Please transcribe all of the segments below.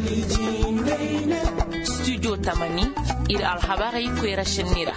studio tamani ira alhabari kwera shinira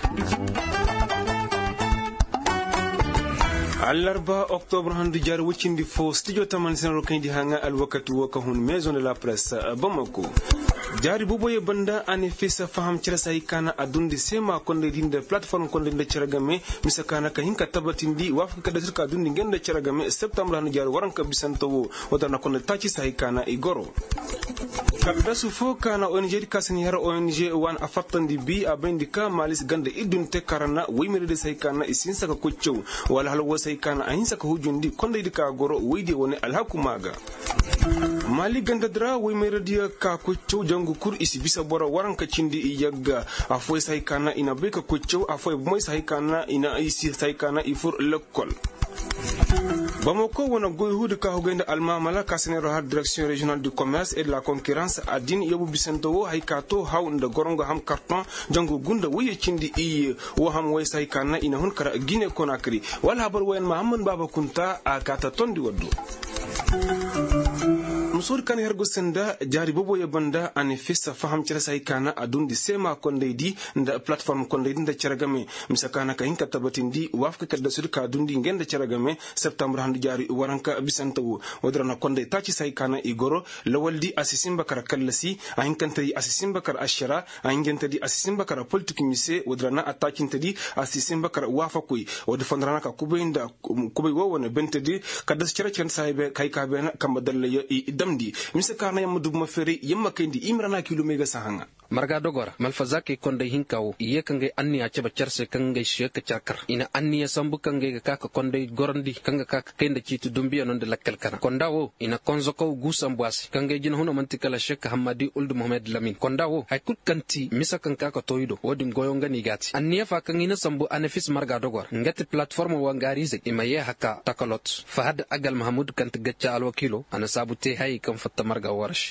Al-4 octobre handu jar wucindi fo studio taman senro kaydi hanga al wakatu waka hun maison de la presse Bamako jari boboye banda ane fisa faham cira sai kana adundi sema konde dinde platform konde de ciragame misakana ka hinka tabatindi wafka kada sirka adundi ngende ciragame septembre handu jar waranka bisanto wadana konde tachi sai kana igoro kabda su fo kana ONG kasani har ONG wan afatandi bi abendika malis gande idunte karana wimire de sai kana isin saka kuccu wala halwa sai kana ahin saka hujundi konde dika goro widi woni alhakumaga mali ganda dra wimire dia ka kuccu jangu kur isi bisa bora waranka cindi yagga afoy sai kana ina beka kuccu afoy moy sai kana ina isi sai kana ifur lekol Bamako wona goy hude ka hogende almamala kasenero har direction régionale du commerce et de la concurrence adin yobu bisanto haykato hawnde gorongo ham carton jango gunda wiye cindi i wo ham way say kana ina hon kara Guinée Conakry wala habar wayen Mahamad Baba Kunta akata tondi waddo musur kan hergo senda jari bobo yebanda ane fissa faham cira sai kana adundi sema kondeydi nda platform kondeydi nda ciragame misakana ka hinka tabatindi wafka kadda surka adundi ngenda ciragame septembre handu jari waranka bisantawu wadrana kondey tachi sai kana igoro lawaldi asisimba kara kallasi ahinkantadi asisimba kara ashara ahingantadi asisimba kara politique mise wadrana atakintadi asisimba kara wafakui wadfandrana ka kubeinda kubei wowone bentadi kadda cira cira saibe kai ka bena kambadalle damdi misa kana yamma dugma fere yamma kandi imrana kilo mega sahanga marga dogora malfazaki konde hinkawo iye kange anni a ceba cerse kange sheka charkar ina anni ya sambu kange kaka konde gorandi kanga kaka kende citu dumbiya non de lakkal kana kondawo ina konzoko gusam boasi kange jina hono mantikala sheka hamadi uld mohammed lamin kondawo hay kut kanti misa kan kaka toyido wodi ngoyonga ni gati anni ya fa kangi na sambu anafis marga dogora ngati platform wangarize imaye haka takalot fahad agal mahmud kanti gacca alwa kilo ana sabute hay kan fatta marga warsh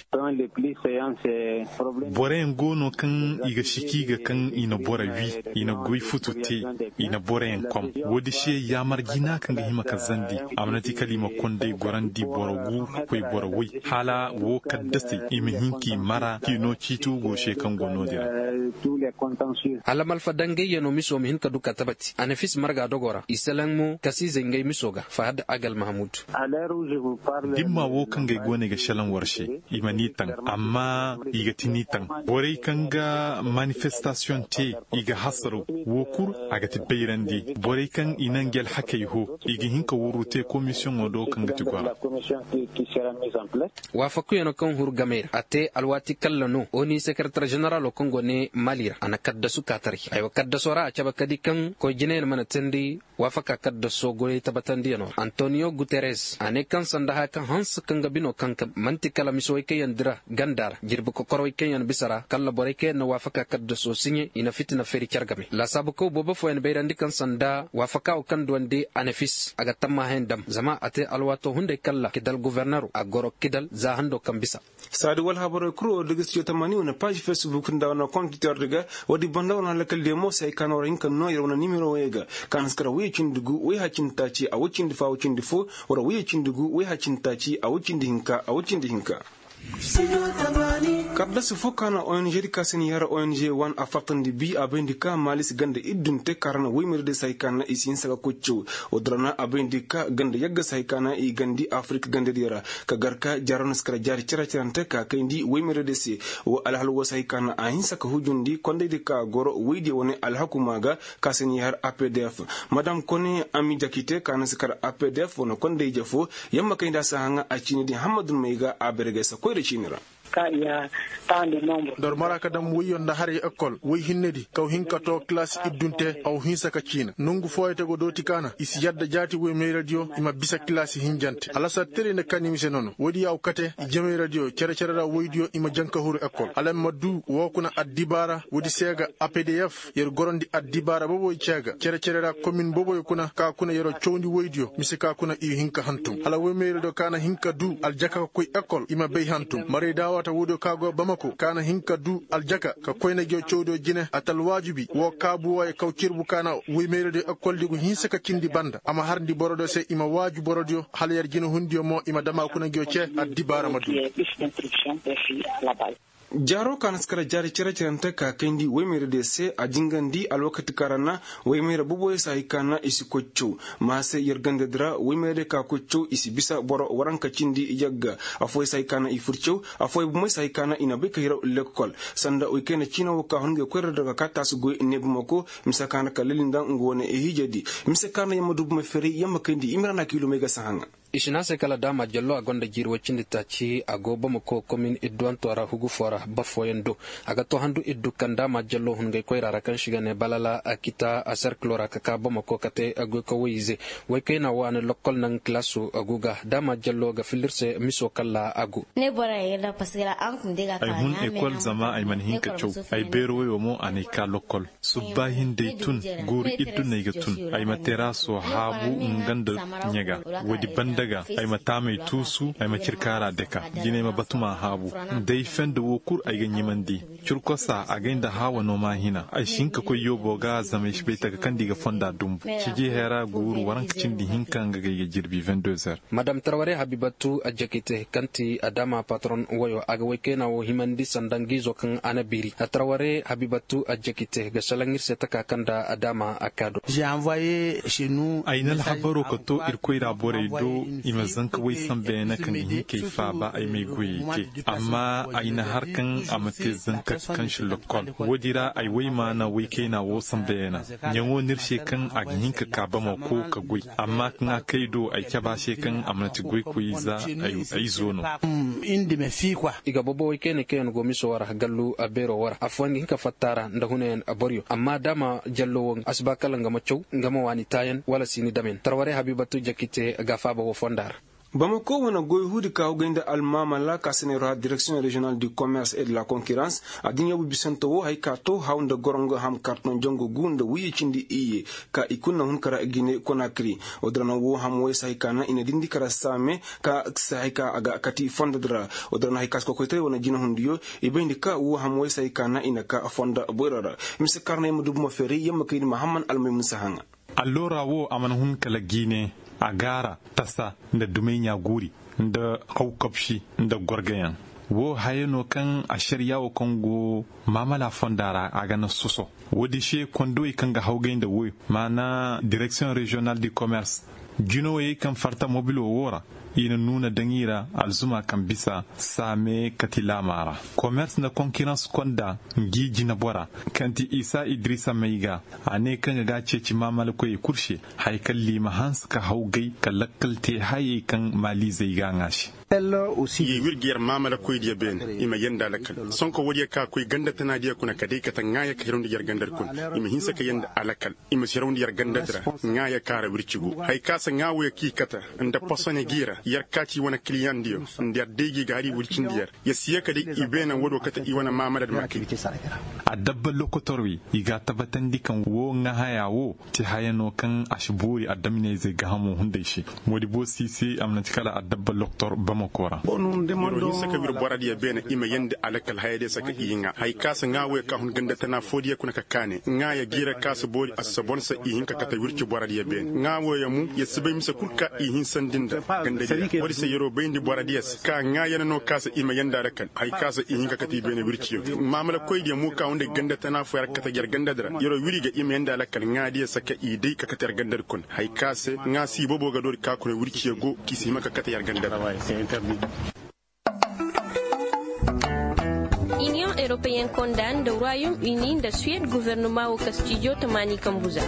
gono kan iga shiki ga kan ina bora wi ina goi futute ina bora en kom wodi she ya margina kan ga hima kazandi amnati kalima konde gorandi borogu koy borowui hala wo kaddasti imihinki mara kino citu go she kan gono dira hala malfa dange yeno miso mi hinka duka tabati anafis marga dogora isalanmu kasi zengay misoga fahad agal mahmud dimma wo kan ga gone ga shalan warshe imanitan amma iga tinitan bore kanga manifestation te iga hasaru wokur agati beyrandi bore kan inangel hakayho iga hinka wurute commission odo kanga tigwa wa fakuyeno kan hurgamer ate alwati kallano oni secrétaire général o kongo ne malira ana kaddasu katari ay kaddasora acaba kadi kan ko jinen manatandi wa faka kaddaso goy tabatandi no Antonio Guterres ane kan sandaha kan hans kanga bino kan mantikala misoy kayandira gandar jirbu ko koroy kayan bisara kala bore ke na wafaka kadda so sinye ina fitina feri chargame la sabu ko bobo fo en beyrandi kan sanda wafaka o kan donde anafis aga tamma hendam zama ate alwato hunde kala kidal gouverneur agoro kidal za hando kan bisa sadi wal habaro kro degistio tamani on page Facebook nda on compte Twitter wadi banda on lakal demo sai kan orin kan no yona numero wega kan skara wi cindugu wi hacintaci a wucin difa wucin difo wara wi cindugu wi hacintaci a wucin dihinka a wucin dihinka kabda su fokana ONG kasani yara ONG wan afatandi bi abendika malis ganda idunte karana wimirde saykana isin saka kuccu odrana abendika ganda yagga saykana I gandi Afrique ganda dira kagarka jarana skara jari ciracirante ka kandi wimirde se wa alhalwa saykana ahin saka hujundi konde dika goro widi woni alhakumaga kasani yar APDF madame kone ami jakite kana skara APDF wono konde jafo yamma kayda sahanga acini di Hamadou Meiga aberge sa koyre cinira ka ya tande nombre dor maraka dam wiyon da hari école wi hinnedi kaw hinkato classe iddunte aw hinsa ka cina nungu foyete go doti kana isi yadda jati we me radio ima bisa classe hinjante ala sa tere ne kanimi se nono wodi yaw kate jeme radio cere da woydio ima janka huru école ala maddu wokuna addibara wodi sega APDF yer gorondi addibara bobo ciaga cere da commune bobo kuna ka kuna yero chowndi woydio misika kuna I hinka hantum ala we me radio kana hinka du al jaka koy école ima bey hantum mare dawa kata wudo kago bamako kana hinka du aljaka ka koyna gyo chodo jine atal wajibi wo kabu wa kawkirbu kana wimere de école digu hinsa ka kindi banda ama harndi borodo se ima waju borodio halyar jine hundio mo ima dama kuna gyo che adibara madu jaro kanaskara jari ciranta ka kendi wemere de se a jingandi alwakati karana wemere buboy sai kana isi koccu mase yergande dra wemere ka koccu isi bisa boro waranka cindi yagga afoy sai kana ifurcu afoy bumoy sai kana ina be kayro lekol sanda o kene china woka honge kwere daga kata su goy nebumako misakana ka lelinda ngone e hijadi misakana yamadu buma feri yamma kendi imrana kilo mega sahanga ishina se kala dama jallo agonda jirwo cindi tachi agoba mako commune idwan tora hugu fora bafoyendo aga to handu iddu kanda ma jallo hungai koira rakan shigane balala akita asar klora kaka bamako kate ago ko wize way kayna wana lokol nan klasu aguga dama jallo ga filirse miso kala agu ne bora yela pasira an kun diga ay hun ekol zama ay man hinka chow ay bero yo mo anika lokol subahin de tun guri iddu ne gatun ay matera so habu nganda nyaga wadi daga ay matame tusu ay makirkara deka gine ma batuma habu dai fenda wokur ay ganyi mandi curkosa a gainda hawa no mahina ay shinka ko yobo ga zama shbeta ga kandiga fonda dumbu shige hera guru waran kicin di hinkan ga jirbi 22h madam Traoré Habibatu ajakite kanti adama patron wayo aga wekena wo himandi sandangizo kan anabiri Traoré Habibatu ajakite ga salangir setaka kanda adama akado j'ai envoyé chez nous aynal habaro ko to irkoira boredo ima zanka wai san bayana kan yi kai fa ba ai mai goyi ke amma aina harkan amate zanka kan shi lokol wodira ai wai ma na wai kai na wo san bayana nyango nirshe kan a hinka ka ba ma ko ka goyi amma kan kai do ai ka ba she kan amati goyi ko yiza ai zono indi me fi kwa iga bobo wai kene ken go miso wara gallu abero wara afwan hinka fattara ndahunen aboryo amma dama jallo asbakala ngama chow ngama wani tayen wala sini damen Traoré Habibatu jakite gafa ba fondar Bamako wana goy hudi ka ugenda almama la kasenera direction régionale du commerce et de la concurrence adinya bu bisanto wo hay kato hawnda gorongo ham karton jongo gunda wi cindi iye ka ikunna hun kara Guinée Conakry odrana wo ham way say kana ina dindi kara same ka say ka aga kati fonda dra odrana hay kasko koyte wona jina hundiyo ibendi ka wo ham way say kana ina ka fonda borara mise karne mu dubmo feri yamma kayni Muhammad Almay Musahanga allora wo aman hun kala Guinée agara tasa da dumenya guri da haukapshi da gorgayan wo hayano kan a shirya wa kongo mamala fondara a ganin suso wadi she kondo kan ga haugain da wo mana direction régionale du commerce juno kan farta mobile wora ina nuna dangira alzuma kan bisa same katila mara commerce na concurrence konda ngiji na bora kanti Isa Idrissa Maiga ane kan ga ceci mamal ko e kurshe haikal lima hans ka haugai kalakalte haye kan mali zai ga ngashi ye wirgiyar mamala koy dia ben ima yenda lakal sonko wodi ka koy ganda tana dia kuna kadai ka tangaya ka hirundi yar gandar kun ima hinsa ka yenda alakal ima sirundi yar gandatra ngaya kara wircigu hay kasa ngawo ki kata nda posone gira yar kati wana client dio nda degi gari wircin diyar ya siya ka dai ibena wodo kata i wana mamala da makki adabba lokotorwi iga tabatan dikan wo nga hayawo ti hayano kan ashburi adamine zai ga hamu hunde shi modi bo sisi amnati kala adabba loktor makora bonun demando saka wir boradi bene ima yende alakal hayde saka inga hay kasa ngawe ka hun ganda tana fodiya kuna kakane nga ya gira kasa bori asabon sa ihinka kata wirki boradi bene ngawe ya mu ya sibai misa kurka ihin sandinda ganda ya wadi sai yoro bayndi boradi ka nga yana no kasa ima yenda alakal hay kasa ihinka kata bene wirki yo mamala koyde mu ka hunde ganda tana fo yar kata ger ganda dra yoro wiri ga ima yenda alakal nga dia saka idai ka kata gandar kun hay kasa nga si bobo ga dori ka kuna wirki go kisi maka kata yar ganda Union européenne condamne le Royaume-Uni de Suède gouvernement au Castillo Tamani Kambuza.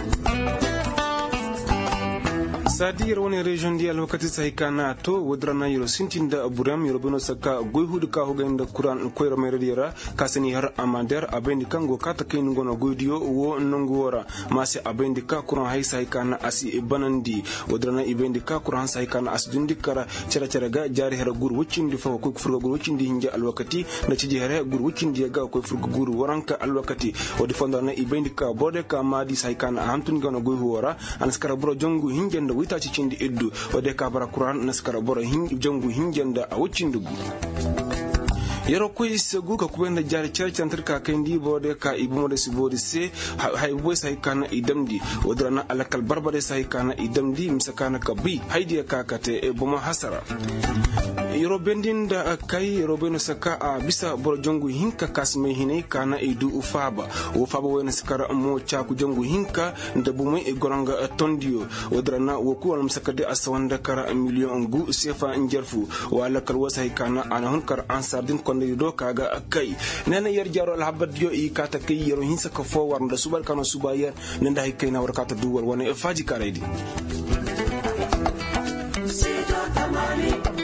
sadi woni region di alwakati saikana to wodrana yoro sintinda buram yoro beno saka goyhude ka hogenda kuran koyro meredira kasani har amander abendi kango kata ken ngono goydiyo wo nongo wora masi abendi ka kuran hay saikana asi banandi wodrana ibendi ka kuran saikana asdundi kara cera ga jari hera gur wuccindi fa ko furgo gur wuccindi hinja alwakati na ciji hera gur wuccindi ga ko furgo gur waranka alwakati wodi fondana ibendi ka bode ka madi saikana hantun ngono goyhu wora anaskara bro jongu hinjenda wita cicindi eddu wode ka bara quran naskara boro jongu hinjenda a wuccindugu yaro koy segu ka kubenda jari charchantar ka kandi bode ka ibumo de sibodi se hay boy sai kana idamdi wadrana alakal barbare sai kana idamdi misakana kabi haydi ka kate e boma hasara yoro bendin da kai yoro beno saka a bisa bor jongu hinka kasme hine kana idu ufaba wena sakara mo chaku jongu hinka da bumai e goranga tondio wadrana woku wal musakade aswanda kara million ngu sefa njerfu wala kal wasai kana ana hunkar ansardin konde do kaga kai nena yer jaro al habad yo i kata kai yero hinsa ka fo warnda subal kano subaya nenda hay kayna war kata duwal wona e faji karedi